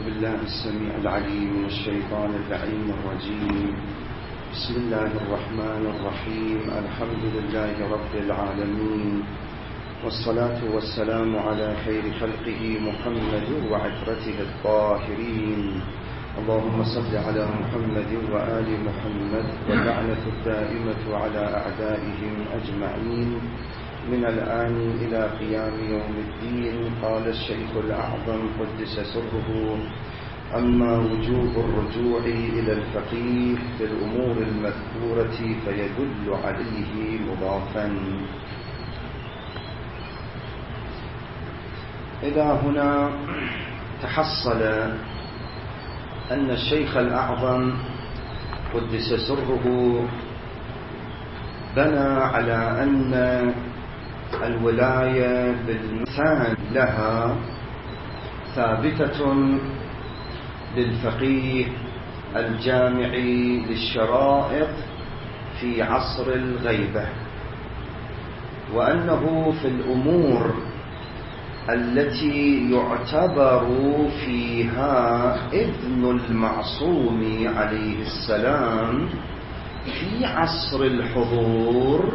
أعوذ بالله السميع العليم من الشيطان اللعين الرجيم. بسم الله الرحمن الرحيم. الحمد لله رب العالمين، والصلاة والسلام على خير خلقه محمد وعترته الطاهرين. اللهم صل على محمد وآل محمد، واللعنة الدائمة على أعدائهم أجمعين من الآن إلى قيام يوم الدين. قال الشيخ الأعظم قدس سره: أما وجوب الرجوع إلى الفقيه في الأمور المذكورة فيدل عليه مضافا. إلى هنا تحصل أن الشيخ الأعظم قدس سره بنى على أن الولاية بالمثال لها ثابتة للفقيه الجامع للشرائط في عصر الغيبة، وأنه في الأمور التي يعتبر فيها إذن المعصوم عليه السلام في عصر الحضور،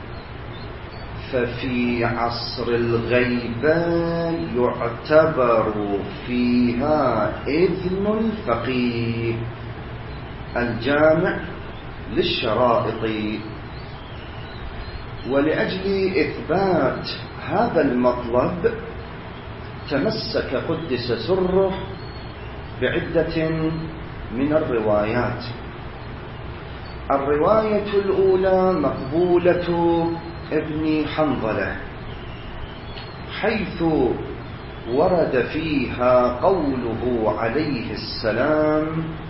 ففي عصر الغيبة يعتبر فيها إذن الفقيه الجامع للشرائط. ولأجل إثبات هذا المطلب تمسك قدس سره بعدة من الروايات. الرواية الأولى مقبولة ابن حنظلة، حيث ورد فيها قوله عليه السلام: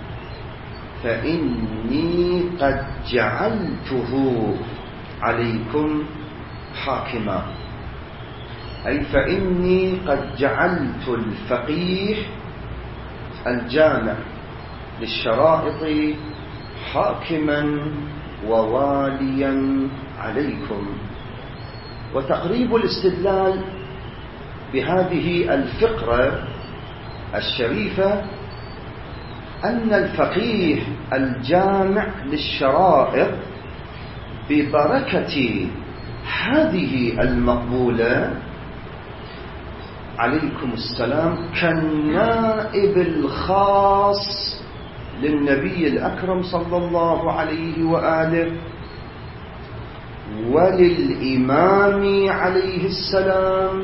فإني قد جعلته عليكم حاكما، أي فإني قد جعلت الفقيه الجامع للشرائط حاكما وواليا عليكم. وتقريب الاستدلال بهذه الفقرة الشريفة أن الفقيه الجامع للشرائط ببركة هذه المقبولة عليكم السلام كالنائب الخاص للنبي الأكرم صلى الله عليه وآله وللإمام عليه السلام،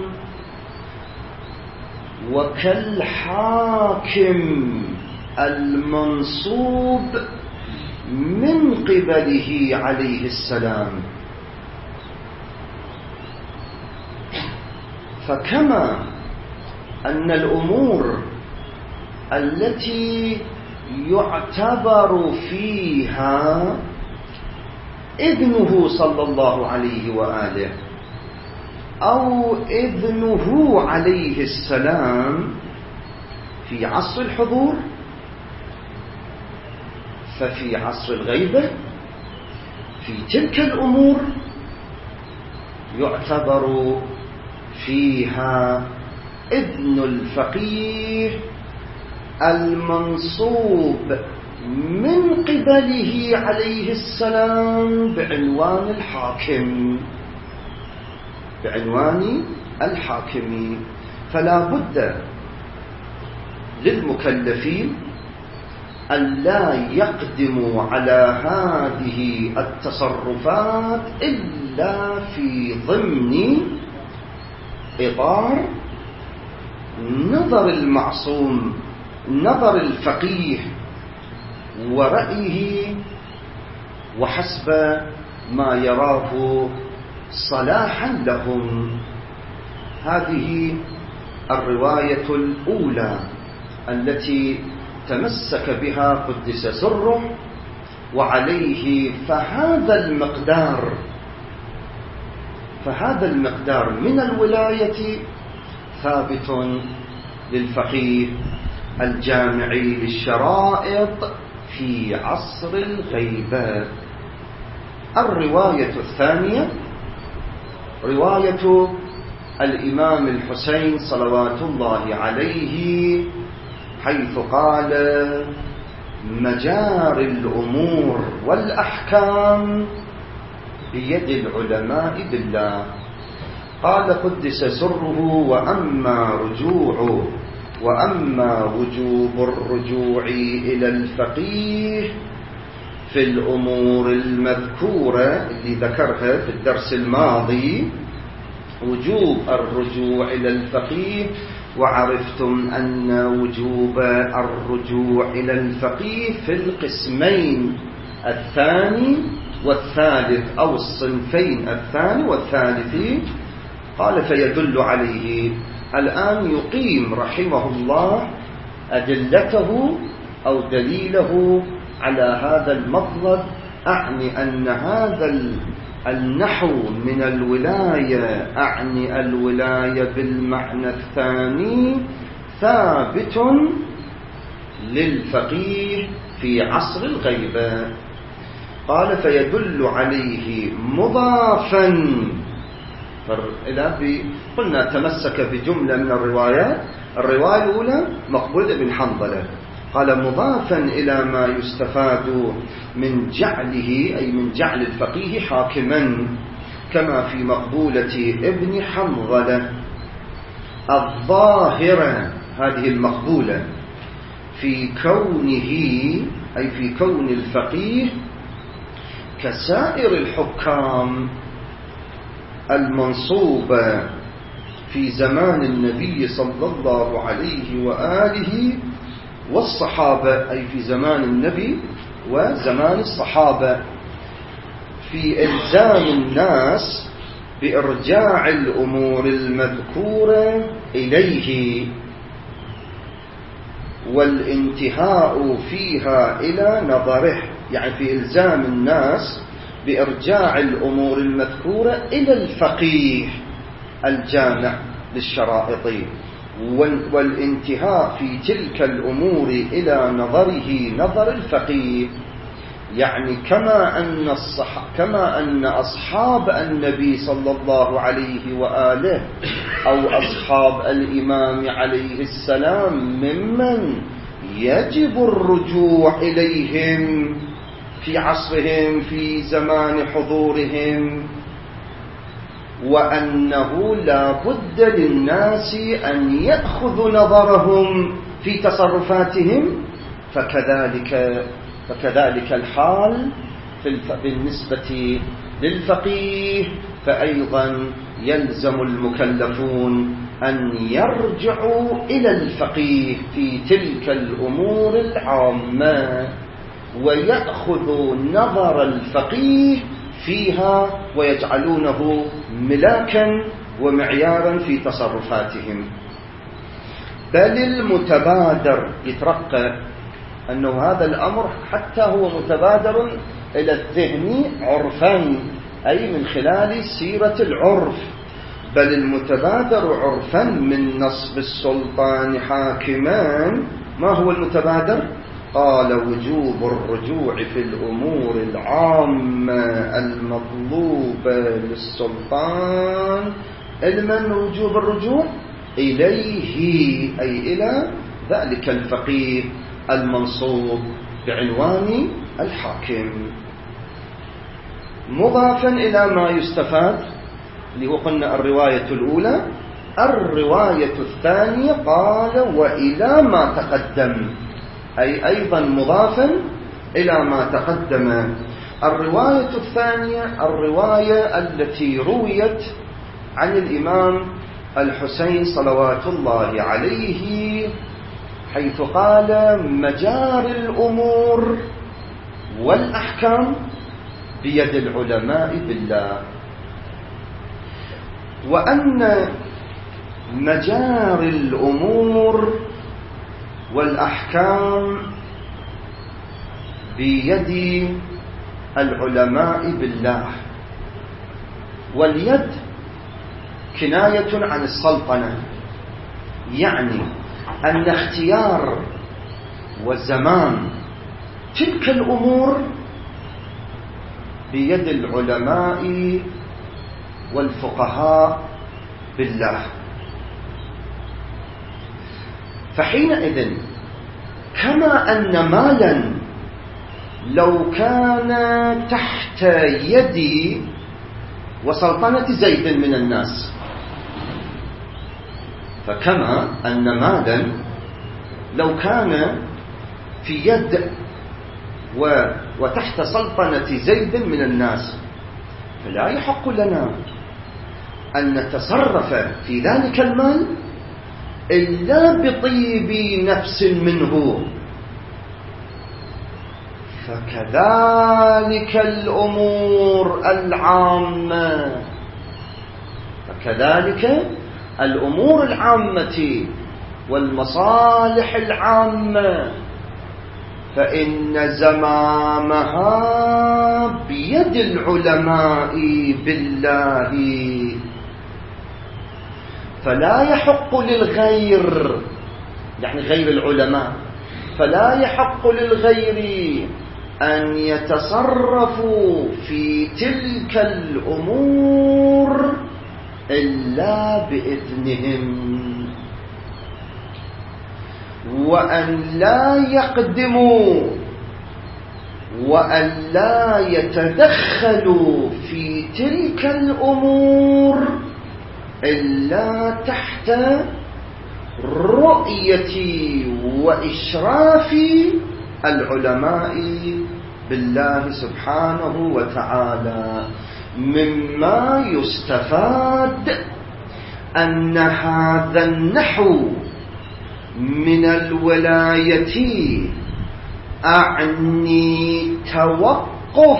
وكالحاكم المنصوب من قبله عليه السلام. فكما أن الأمور التي يعتبر فيها إذنه صلى الله عليه وآله أو إذنه عليه السلام في عصر الحضور، ففي عصر الغيبة في تلك الأمور يعتبر فيها إذن الفقيه المنصوب من قبله عليه السلام بعنوان الحاكم. فلا بد للمكلفين ألا يقدموا على هذه التصرفات إلا في ضمن إطار نظر المعصوم، نظر الفقيه ورأيه، وحسب ما يراه صلاحا لهم. هذه الرواية الأولى التي تمسك بها قدس سره، وعليه فهذا المقدار من الولاية ثابت للفقيه الجامع للشرائط في عصر الغيبة. الرواية الثانية رواية الإمام الحسين صلوات الله عليه، حيث قال مجاري الأمور والأحكام بيد العلماء بالله. قال قدس سره وأما وجوب الرجوع إلى الفقيه في الأمور المذكورة اللي ذكرها في الدرس الماضي، وجوب الرجوع إلى الفقيه، وعرفتم أن وجوب الرجوع إلى الفقيه في القسمين الثاني والثالث أو الصنفين الثاني والثالث. قال فيدل عليه. الآن يقيم رحمه الله أدلته أو دليله على هذا المطلب. أعني أن هذا النحو من الولاية، أعني الولاية بالمعنى الثاني، ثابت للفقيه في عصر الغيبة. قال فيدل عليه مضافا. قلنا تمسك بجملة من الروايات. الرواية الأولى مقبول بن حنظلة، قال مضافا إلى ما يستفاد من جعله، أي من جعل الفقيه حاكما، كما في مقبولة ابن حنظلة. الظاهرة هذه المقبولة في كونه، أي في كون الفقيه كسائر الحكام المنصوبة في زمان النبي صلى الله عليه وآله والصحابة، أي في زمان النبي وزمان الصحابة، في إلزام الناس بإرجاع الأمور المذكورة إليه والانتهاء فيها إلى نظره. يعني في إلزام الناس بإرجاع الأمور المذكورة إلى الفقيه الجامع للشرائط، والانتهاء في تلك الأمور إلى نظره نظر الفقيه. يعني كما أن أصحاب النبي صلى الله عليه وآله أو أصحاب الإمام عليه السلام ممن يجب الرجوع إليهم في عصرهم في زمان حضورهم، وأنه لا بد للناس أن يأخذوا نظرهم في تصرفاتهم، فكذلك الحال بالنسبة للفقيه. فأيضا يلزم المكلفون أن يرجعوا إلى الفقيه في تلك الأمور العامة، ويأخذوا نظر الفقيه فيها ويجعلونه ملاكا ومعيارا في تصرفاتهم. بل المتبادر يترقى أنه هذا الأمر حتى هو متبادر إلى الذهن عرفا، أي من خلال سيرة العرف. بل المتبادر عرفا من نصب السلطان حاكمان. ما هو المتبادر؟ قال وجوب الرجوع في الأمور العامة المطلوبة للسلطان. لمن وجوب الرجوع؟ إليه، أي إلى ذلك الفقيه المنصوب بعنوان الحاكم، مضافا إلى ما يستفاد، اللي هو قلنا الرواية الأولى. الرواية الثانية قال وإلى ما تقدم، أي أيضا مضافا إلى ما تقدم. الرواية الثانية الرواية التي رويت عن الإمام الحسين صلوات الله عليه، حيث قال مجاري الأمور والأحكام بيد العلماء بالله، وأن مجاري الأمور والأحكام بيد العلماء بالله. واليد كناية عن السلطنة، يعني أن اختيار والزمان تلك الأمور بيد العلماء والفقهاء بالله. فحينئذ كما أن مالا لو كان تحت يد وسلطنة زيد من الناس، فكما أن مالا لو كان في يد وتحت سلطنة زيد من الناس، فلا يحق لنا أن نتصرف في ذلك المال إلا بطيب نفس منه. فكذلك الأمور العامة والمصالح العامة فإن زمامها بيد العلماء بالله، فلا يحق للغير، يعني غير العلماء، فلا يحق للغير أن يتصرفوا في تلك الأمور إلا بإذنهم، وأن لا يقدموا وأن لا يتدخلوا في تلك الأمور إلا تحت رؤية وإشراف العلماء بالله سبحانه وتعالى. مما يستفاد أن هذا النحو من الولاية أعني توقف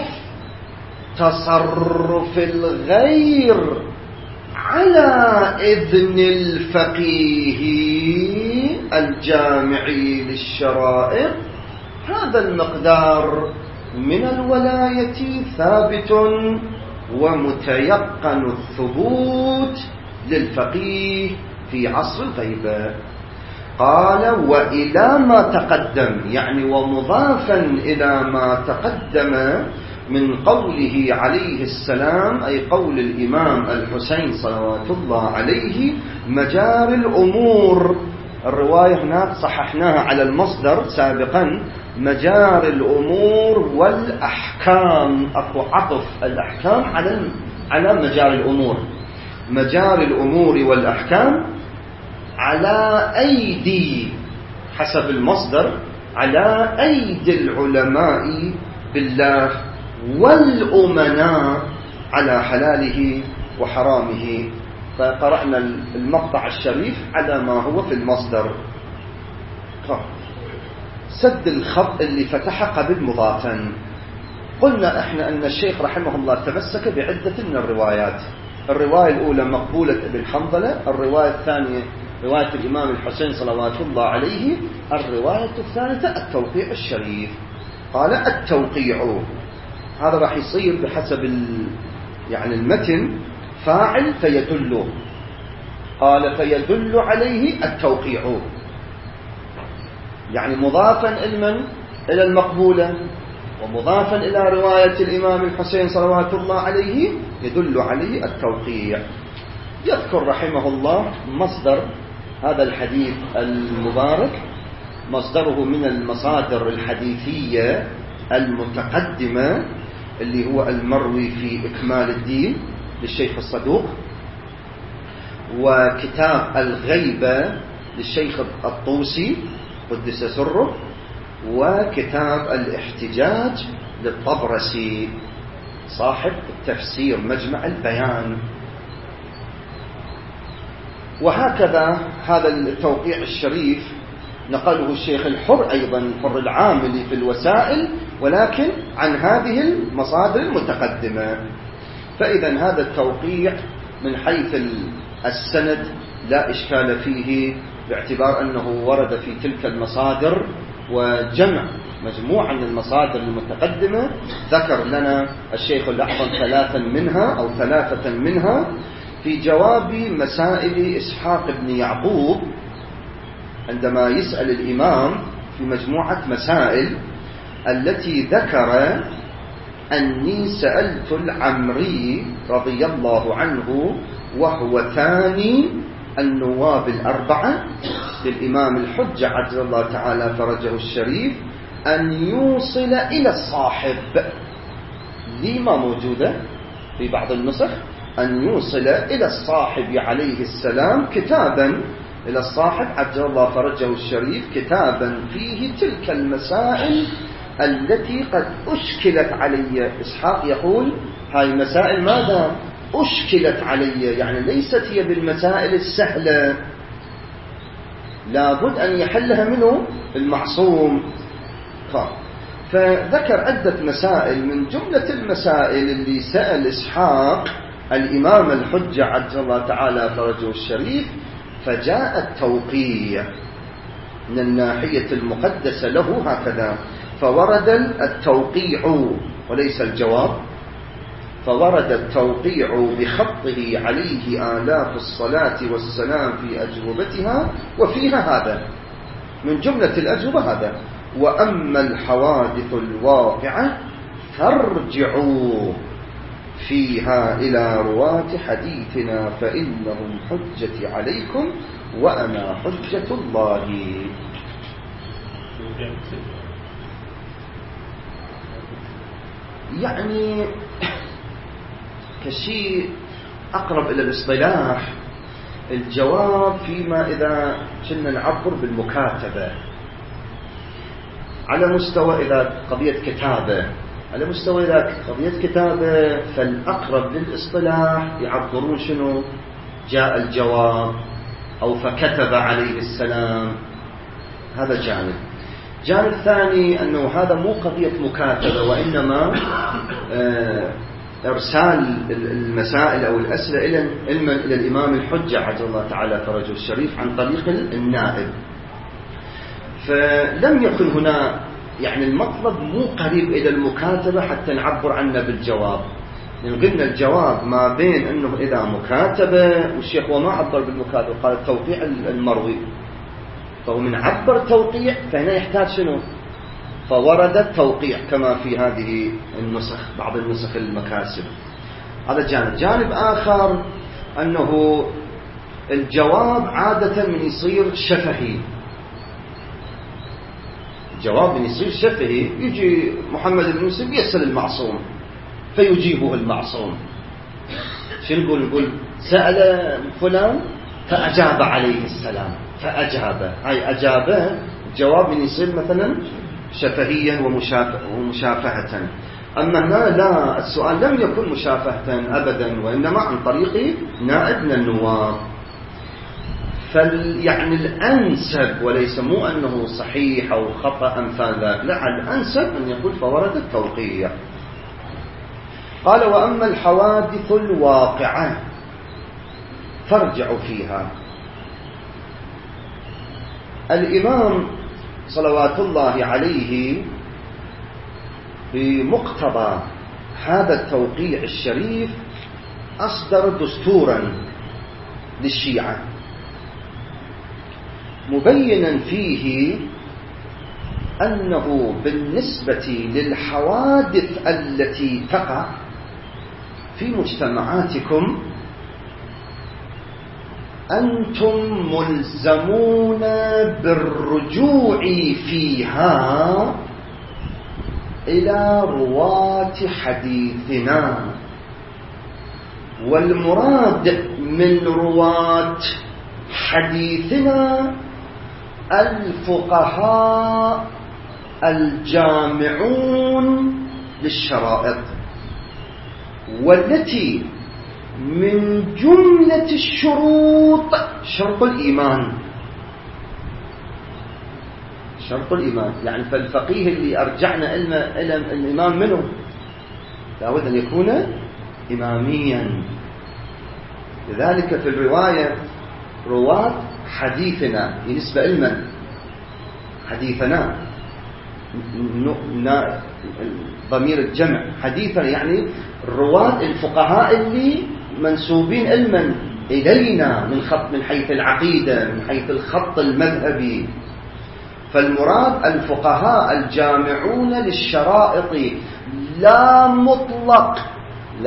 تصرف الغير على إذن الفقيه الجامعي للشرائع. هذا المقدار من الولاية ثابت ومتيقن الثبوت للفقيه في عصر الغيبة. قال وإلى ما تقدم، يعني ومضافا إلى ما تقدم من قوله عليه السلام، أي قول الإمام الحسين صلوات الله عليه، مجاري الأمور. الرواية هناك صححناها على المصدر سابقا، مجاري الأمور والأحكام، أكو عطف الأحكام على مجاري الأمور، مجاري الأمور والأحكام على أيدي، حسب المصدر، على أيدي العلماء بالله والأمناء على حلاله وحرامه. فقرأنا المقطع الشريف على ما هو في المصدر. سد الخط اللي فتح قبل مضافا. قلنا احنا أن الشيخ رحمه الله تمسك بعدة من الروايات. الرواية الأولى مقبولة ابن حنظلة، الرواية الثانية رواية الإمام الحسين صلوات الله عليه، الرواية الثالثة التوقيع الشريف. قال التوقيع، هذا راح يصير بحسب يعني المتن فاعل فيدل، قال فيدل عليه التوقيع، يعني مضافا إلى المقبولة ومضافا إلى رواية الإمام الحسين صلوات الله عليه، يدل عليه التوقيع. يذكر رحمه الله مصدر هذا الحديث المبارك، مصدره من المصادر الحديثية المتقدمة اللي هو المروي في إكمال الدين للشيخ الصدوق، وكتاب الغيبة للشيخ الطوسي قدس سره، وكتاب الاحتجاج للطبرسي صاحب التفسير مجمع البيان. وهكذا هذا التوقيع الشريف نقله الشيخ الحر أيضا، الحر العاملي في الوسائل، ولكن عن هذه المصادر المتقدمة. فإذا هذا التوقيع من حيث السند لا إشكال فيه، باعتبار أنه ورد في تلك المصادر، وجمع مجموعة من المصادر المتقدمة ذكر لنا الشيخ الأعظم ثلاثة منها في جواب مسائل إسحاق بن يعقوب، عندما يسأل الإمام في مجموعة مسائل التي ذكر أني سألت العمري رضي الله عنه وهو ثاني النواب الأربعة للإمام الحجة عجل الله تعالى فرجه الشريف أن يوصل إلى الصاحب، دي ما موجودة في بعض النسخ، أن يوصل إلى الصاحب عليه السلام كتابا، إلى الصاحب عجل الله فرجه الشريف كتابا فيه تلك المسائل التي قد أشكلت علي. إسحاق يقول هاي مسائل ماذا أشكلت علي، يعني ليست هي بالمسائل السهلة، لابد أن يحلها منه المعصوم. فذكر عدة مسائل، من جملة المسائل اللي سأل إسحاق الإمام الحجة عجل الله تعالى فرجه الشريف، فجاء التوقيع من الناحية المقدسة له هكذا، فورد التوقيع وليس الجواب، فورد التوقيع بخطه عليه آلاف الصلاة والسلام في أجوبتها، وفيها هذا من جملة الأجوبة هذا: وأما الحوادث الواقعة فارجعوا فيها إلى رواة حديثنا فإنهم حجتي عليكم وأنا حجة الله. يعني كشيء أقرب إلى الاصطلاح، الجواب فيما إذا كنا نعبر بالمكاتبة على مستوى إذا قضية كتابة، على مستوى إذا قضية كتابة فالأقرب للاصطلاح يعبرون شنو؟ جاء الجواب أو فكتب عليه السلام، هذا جانب. جانب ثاني أنه هذا مو قضية مكاتبة، وإنما إرسال المسائل أو الأسئلة إلى الإمام الحجة عجل الله تعالى فرجه الشريف عن طريق النائب. فلم يكن هنا يعني المطلب مو قريب إلى المكاتبة حتى نعبر عنه بالجواب، لأن قلنا الجواب ما بين أنه إذا مكاتبة، والشيخ وما عبر بالمكاتبة، قال التوقيع المروي، فهو من عبر توقيع فهنا يحتاج شنو؟ فورد التوقيع كما في هذه النسخ، بعض النسخ المكاسب. هذا جانب. جانب آخر أنه الجواب عادة من يصير شفهي، الجواب من يصير شفهي، يجي محمد بن يوسف يسأل المعصوم فيجيبه المعصوم. شنو نقول؟ سأل فلان فأجاب عليه السلام فأجاب، هاي أجابه الجواب من يصير مثلا شفهيا ومشافهة. أما هنا لا، السؤال لم يكن مشافهة أبدا، وإنما عن طريق نائب من النواب. يعني الأنسب، وليس مو أنه صحيح أو خطأ أمثال ذلك، لا، الأنسب أن يقول فورد التوقيع. قال وأما الحوادث الواقعة فارجعوا فيها. الإمام صلوات الله عليه بمقتضى هذا التوقيع الشريف أصدر دستورا للشيعة مبينا فيه أنه بالنسبة للحوادث التي تقع في مجتمعاتكم أنتم ملزمون بالرجوع فيها إلى رواة حديثنا، والمراد من رواة حديثنا الفقهاء الجامعون للشرائط، والتي من جملة الشروط شرط الإيمان. شرط الإيمان يعني فالفقيه اللي أرجعنا إلى الإمام منه لابد أن يكون إماميا. لذلك في الرواية رواة حديثنا بالنسبة لمن؟ حديثنا ضمير الجمع، حديثنا يعني الرواة الفقهاء اللي منسوبين علما إلينا من حيث العقيدة، من حيث الخط المذهبي. فالمراد الفقهاء الجامعون للشرائط، لا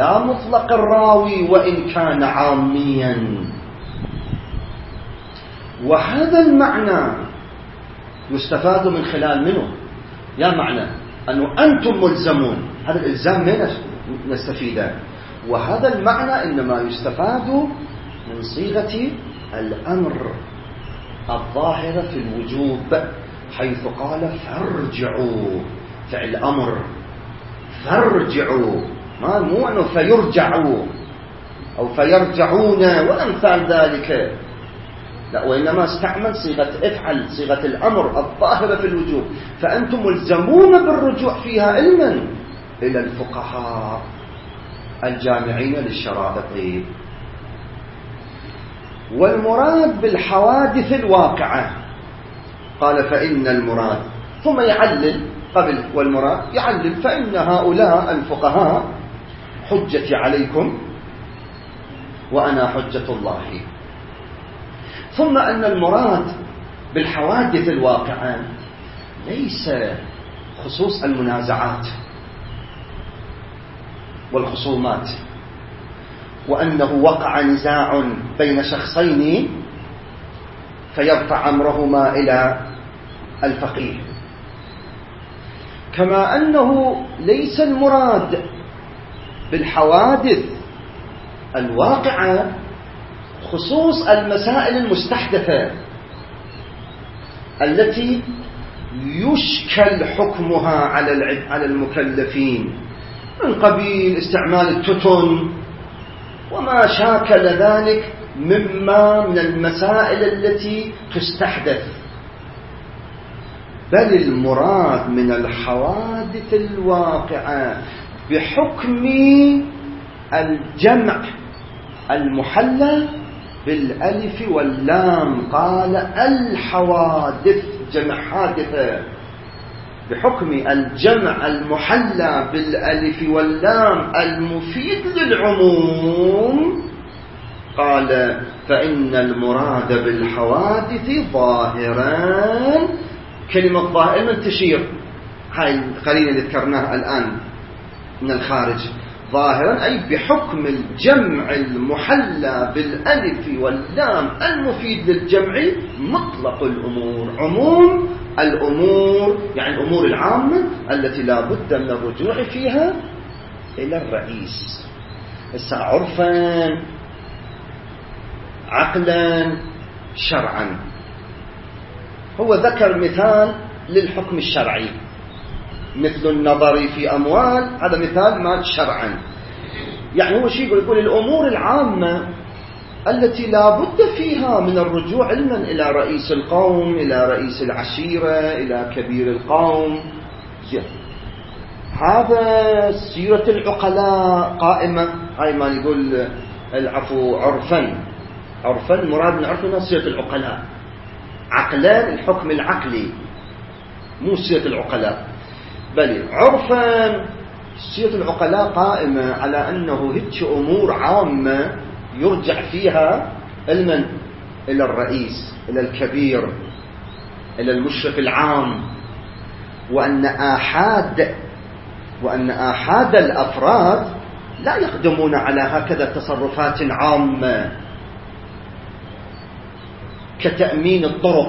مطلق الراوي وإن كان عاميا. وهذا المعنى يستفاد من خلال منه، يا معنى أنه أنتم ملزمون، هذا الإلزام من نستفيده، وهذا المعنى إنما يستفاد من صيغة الأمر الظاهرة في الوجوب، حيث قال فارجعوا، فعل أمر، فارجعوا، مو أنه فيرجعوا أو فيرجعون وأمثال ذلك، لا، وإنما استعمل صيغة افعل، صيغة الأمر الظاهرة في الوجوب، فأنتم ملزمون بالرجوع فيها علما إلى الفقهاء الجامعين للشرائط. والمراد بالحوادث الواقعة قال فإن المراد، ثم يعلل قبل والمراد يعلل، فإن هؤلاء الفقهاء حجتي عليكم وأنا حجة الله. ثم أن المراد بالحوادث الواقعة ليس خصوص المنازعات والخصومات، وأنه وقع نزاع بين شخصين فيرفع أمرهما إلى الفقيه، كما أنه ليس المراد بالحوادث الواقعة خصوص المسائل المستحدثة التي يشكل حكمها على المكلفين، من قبيل استعمال التتن وما شاكل ذلك مما من المسائل التي تستحدث، بل المراد من الحوادث الواقعة بحكم الجمع المحلى بالألف واللام، قال الحوادث جمع حادثة، بحكم الجمع المحلى بالألف واللام المفيد للعموم، قال فإن المراد بالحوادث ظاهران. كلمة ظاهر من تشير، هاي القرينة اللي ذكرناها الآن من الخارج، ظاهرا أي بحكم الجمع المحلى بالألف واللام المفيد للجمع مطلق الأمور، عموم الأمور يعني الأمور العامة التي لا بد من الرجوع فيها إلى الرئيس، عرفا عقلا شرعا. هو ذكر مثال للحكم الشرعي مثل النظر في أموال، هذا مثال ما شرعا، يعني هو شيء يقول الأمور العامة التي لا بد فيها من الرجوع علما إلى رئيس القوم، إلى رئيس العشيرة، إلى كبير القوم. هذا سيرة العقلاء قائمة، هاي ما يقول العفو عرفا، عرفا مراد من عرفنا سيرة العقلاء، عقلان الحكم العقلي مو سيرة العقلاء، بل عرفا سيرة العقلاء قائمة على أنه هيك أمور عامة يرجع فيها علما إلى الرئيس، إلى الكبير، إلى المشرف العام، وأن آحاد الأفراد لا يقدمون على هكذا تصرفات عامة كتأمين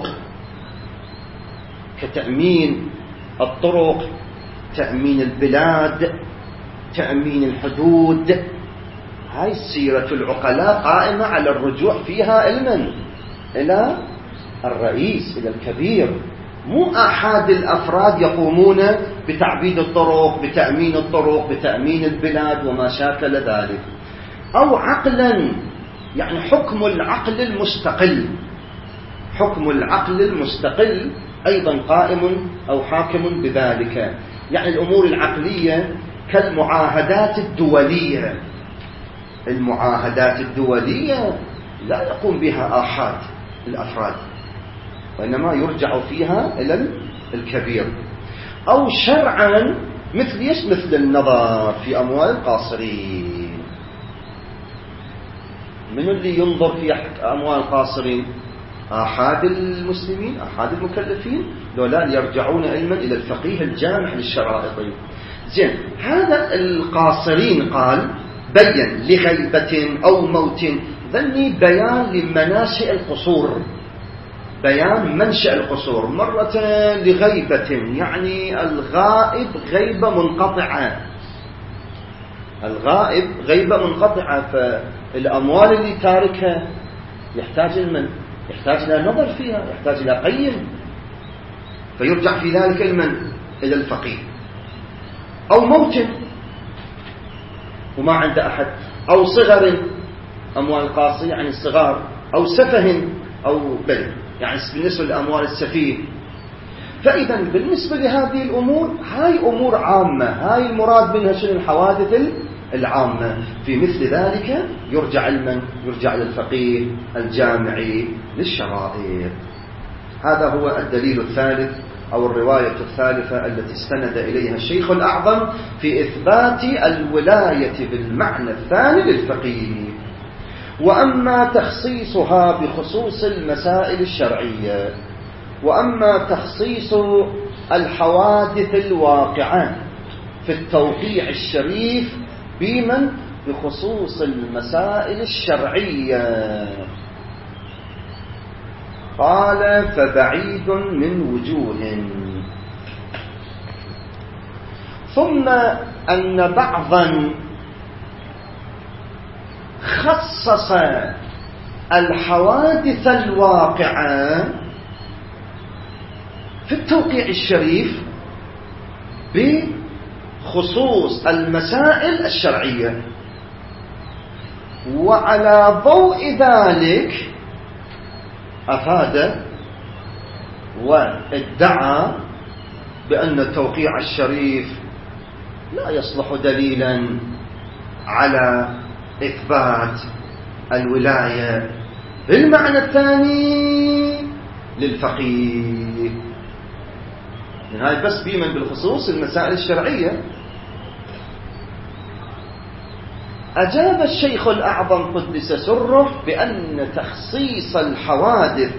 الطرق، تأمين البلاد، تأمين الحدود. هاي سيرة العقلاء قائمة على الرجوع فيها علما إلى الرئيس، إلى الكبير، مو أحد الأفراد يقومون بتعبيد الطرق، بتأمين الطرق، بتأمين البلاد وما شاكل ذلك. أو عقلا يعني حكم العقل المستقل أيضا قائم أو حاكم بذلك، يعني الأمور العقلية كالمعاهدات الدولية لا يقوم بها آحاد الأفراد، وإنما يرجع فيها إلى الكبير. أو شرعا مثل النظر في أموال القاصرين، من اللي ينظر في أموال القاصرين؟ آحاد المسلمين، آحاد المكلفين، لولا يرجعون علما إلى الفقيه الجامع للشرائط. زين، هذا القاصرين قال بين لغيبة أو موت، ذني بيان لمناشئ القصور، بيان منشأ القصور، مرة لغيبة، يعني الغائب غيبة منقطعة، الغائب غيبة منقطعة، فالأموال اللي تاركها يحتاج المن، يحتاج إلى نظر فيها، يحتاج إلى قيم، فيرجع في ذلك المن إلى الفقيه. أو موت وما عند أحد، أو صغر، أموال قاصية يعني الصغار، أو سفه، أو بل يعني بالنسبة للأموال السفيه. فإذا بالنسبة لهذه الأمور هاي أمور عامة، هاي المراد منها شنو؟ الحوادث العامة. في مثل ذلك يرجع للفقيه الجامعي للشرائط. هذا هو الدليل الثالث أو الرواية الثالثة التي استند إليها الشيخ الأعظم في إثبات الولاية بالمعنى الثاني للفقيه. وأما تخصيصها بخصوص المسائل الشرعية، وأما تخصيص الحوادث الواقعة في التوقيع الشريف بمن؟ بخصوص المسائل الشرعية. قال فبعيد من وجوه. ثم أن بعضا خصص الحوادث الواقعة في التوقيع الشريف بخصوص المسائل الشرعية، وعلى ضوء ذلك أفاد وادعى بأن التوقيع الشريف لا يصلح دليلا على إثبات الولاية بالمعنى الثاني للفقيه. من هاي بس بيمن بالخصوص المسائل الشرعية. أجاب الشيخ الأعظم قدس سره بأن تخصيص الحوادث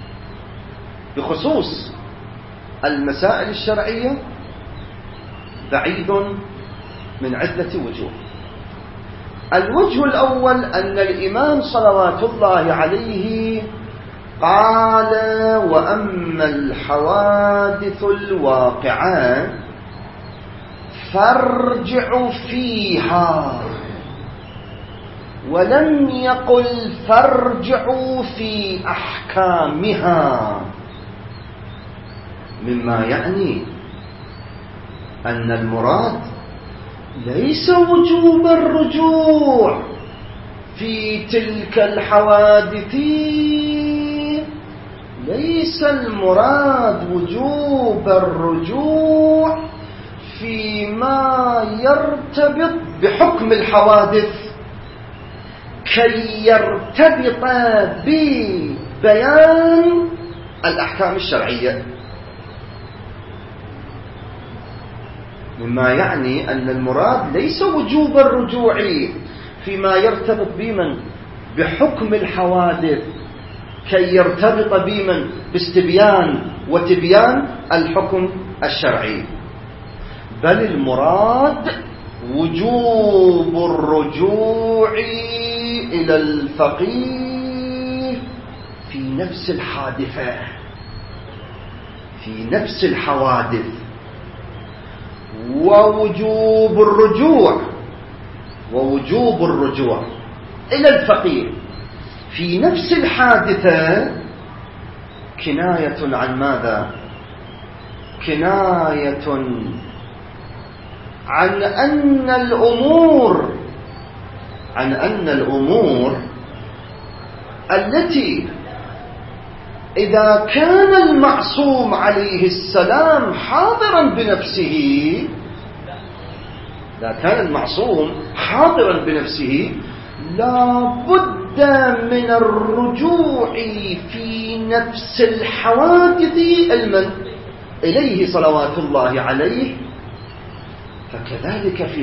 بخصوص المسائل الشرعية بعيد من عدة وجوه. الوجه الأول أن الإمام صلوات الله عليه قال وأما الحوادث الواقعة فارجعوا فيها، ولم يقل فارجعوا في أحكامها، مما يعني أن المراد ليس وجوب الرجوع في تلك الحوادث، ليس المراد وجوب الرجوع فيما يرتبط بحكم الحوادث كي يرتبط ببيان الأحكام الشرعية، مما يعني أن المراد ليس وجوب الرجوع فيما يرتبط بمن بحكم الحوادث كي يرتبط بمن باستبيان وتبيان الحكم الشرعي، بل المراد وجوب الرجوع إلى الفقيه في نفس الحادثة، في نفس الحوادث، ووجوب الرجوع إلى الفقيه في نفس الحادثة كناية عن ماذا؟ كناية عن أن الأمور التي إذا كان المعصوم عليه السلام حاضرا بنفسه، إذا كان المعصوم حاضرا بنفسه لا بد من الرجوع في نفس الحوادث إليه صلوات الله عليه. فكذلك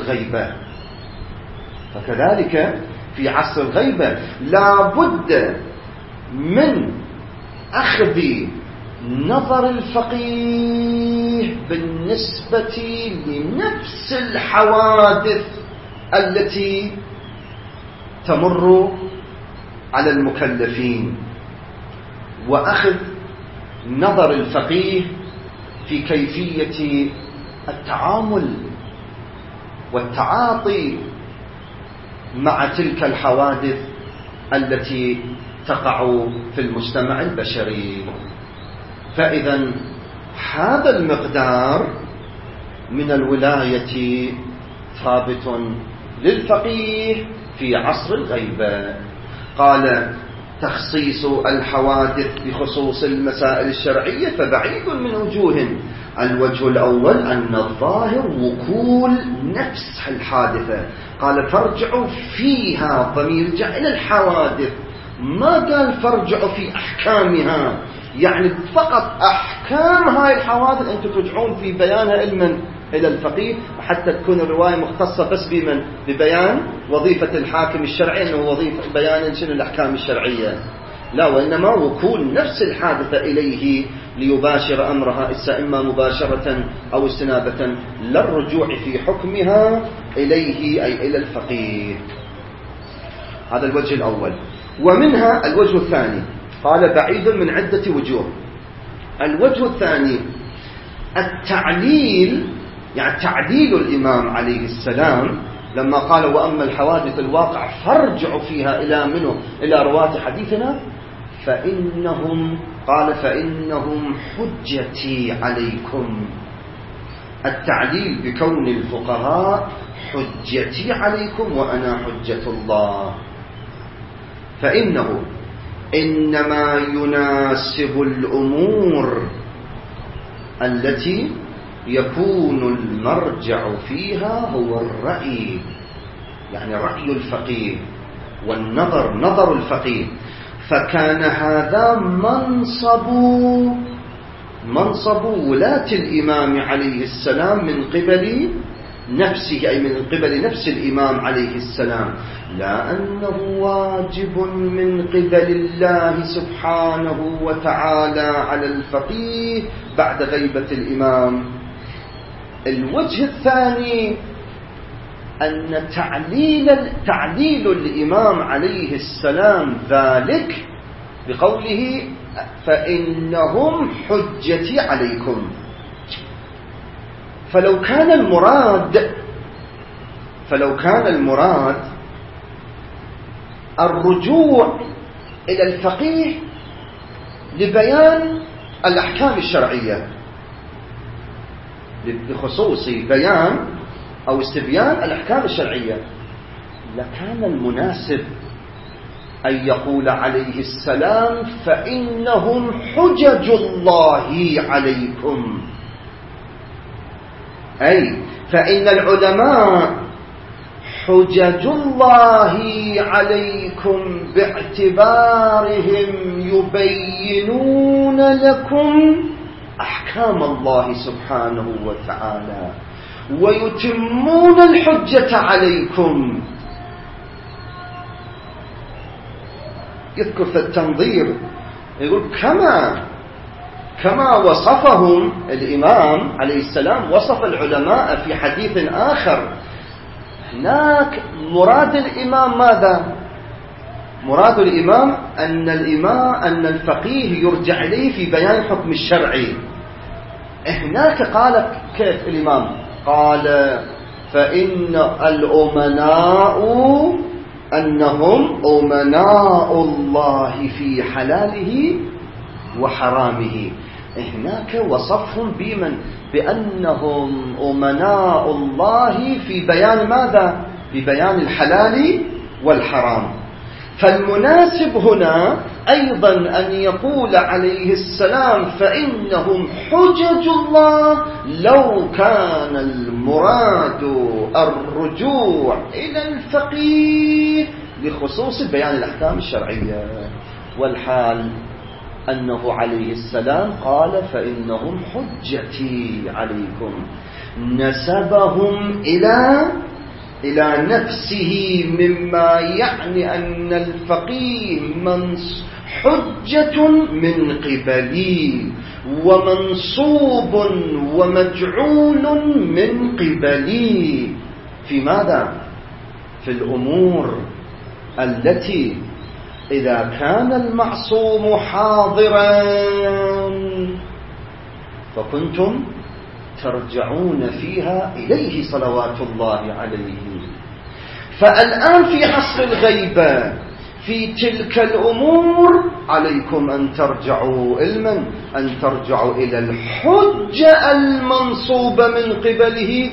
في عصر الغيبة لا بد من أخذ نظر الفقيه بالنسبة لنفس الحوادث التي تمر على المكلفين. وأخذ نظر الفقيه في كيفية التعامل والتعاطي مع تلك الحوادث التي تقع في المجتمع البشري. فإذا هذا المقدار من الولاية ثابت للفقيه في عصر الغيبة. قال: تخصيص الحوادث بخصوص المسائل الشرعية فبعيد من وجوه. الوجه الأول أن الظاهر وكول نفس الحادثة. قال: فارجعوا فيها، ضمير رجع إلى الحوادث، ما قال فارجعوا في أحكامها، يعني فقط أحكام هاي الحوادث أنتم ترجعون في بيانها إلى الفقيه، حتى تكون الرواية مختصة بس بمن؟ ببيان وظيفة الحاكم الشرعي، أنه وظيفة بيان شنو الأحكام الشرعية، لا، وإنما وكول نفس الحادثة إليه ليباشر أمرها، إما مباشرة أو استنابة، للرجوع في حكمها إليه أي إلى الفقيه. هذا الوجه الأول. ومنها الوجه الثاني، قال: بعيد من عدة وجوه. الوجه الثاني التعليل، يعني تعديل الإمام عليه السلام لما قال: وأما الحوادث الواقع فارجعوا فيها إلى منه؟ إلى رواة حديثنا. فإنهم حجتي عليكم. التعليل بكون الفقهاء حجتي عليكم وأنا حجة الله. فإنه إنما يناسب الأمور التي يكون المرجع فيها هو الرأي، يعني رأي الفقيه والنظر، نظر الفقيه. فكان هذا منصب ولاة الإمام عليه السلام من قبل نفسه، أي من قبل نفس الإمام عليه السلام، لا أنه واجب من قبل الله سبحانه وتعالى على الفقيه بعد غيبة الإمام. الوجه الثاني أن تعليل الإمام عليه السلام ذلك بقوله: فإنهم حجتي عليكم. فلو كان المراد الرجوع إلى الفقيه لبيان الأحكام الشرعية بخصوص بيان أو استبيان الأحكام الشرعية، لكان المناسب أن يقول عليه السلام: فإنهم حجج الله عليكم، أي فإن العلماء حجج الله عليكم باعتبارهم يبينون لكم أحكام الله سبحانه وتعالى ويتمون الحجة عليكم. يذكر في التنظير يقول: كما وصفهم الإمام عليه السلام وصف العلماء في حديث آخر. هناك مراد الإمام ماذا؟ مراد الإمام أن الفقيه يرجع إليه في بيان حكم الشرعي. هناك قال كيف الإمام؟ قال: فإن الأمناء أنهم أمناء الله في حلاله وحرامه. هناك وصفهم بأنهم أمناء الله في بيان ماذا؟ في بيان الحلال والحرام. فالمناسب هنا أيضا أن يقول عليه السلام: فإنهم حجج الله، لو كان المراد الرجوع إلى الفقيه لخصوص بيان الأحكام الشرعية. والحال أنه عليه السلام قال: فإنهم حجتي عليكم، نسبهم إلى نفسه، مما يعني أن الفقيه حجة من قبلي ومنصوب ومجعول من قبلي. في ماذا؟ في الأمور التي إذا كان المعصوم حاضرا فكنتم ترجعون فيها إليه صلوات الله عليه. فالآن في عصر الغيبة في تلك الأمور عليكم أن ترجعوا أن ترجعوا إلى الحجة المنصوبة من قبله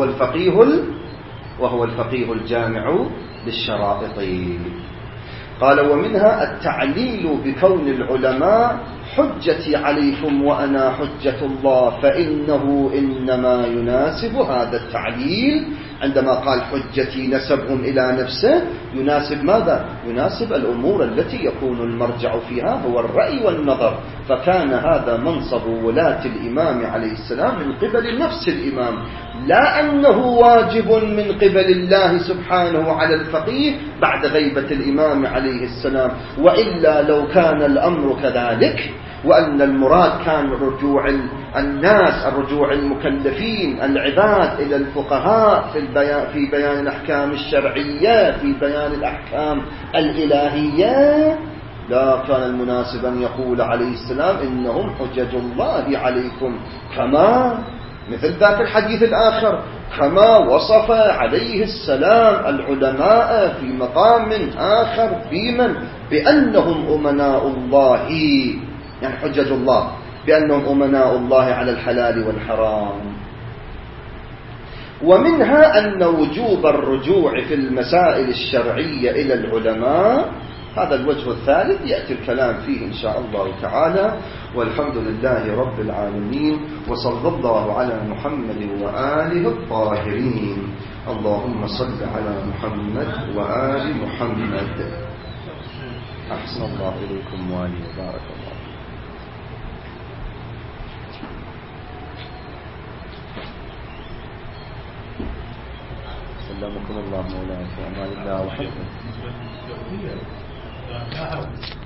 وهو الفقيه الجامع للشرائط. قال ومنها التعليل بكون العلماء حجتي عليكم وأنا حجة الله، فإنه إنما يناسب هذا التعليل عندما قال حجتي نسبهم إلى نفسه، يناسب ماذا؟ يناسب الأمور التي يكون المرجع فيها هو الرأي والنظر. فكان هذا منصب ولاة الإمام عليه السلام من قبل نفس الإمام، لا أنه واجب من قبل الله سبحانه على الفقيه بعد غيبة الإمام عليه السلام. وإلا لو كان الأمر كذلك وأن المراد كان رجوع الناس، الرجوع المكلفين العباد إلى الفقهاء في بيان الأحكام الشرعية، في بيان الأحكام الإلهية، لا كان المناسب أن يقول عليه السلام إنهم حجج الله عليكم، كما مثل ذاك الحديث الآخر كما وصف عليه السلام العلماء في مقام آخر بأنهم أمناء الله، يعني حجج الله، بأنهم أمناء الله على الحلال والحرام. ومنها أن وجوب الرجوع في المسائل الشرعية إلى العلماء، هذا الوجه الثالث يأتي الكلام فيه إن شاء الله تعالى. والحمد لله رب العالمين، وصلى الله على محمد وآله الطاهرين. اللهم صل على محمد وآل محمد. أحسن الله إليكم وآله وبارك الله. سلمكم الله مولانا في أمان الله وحفظه.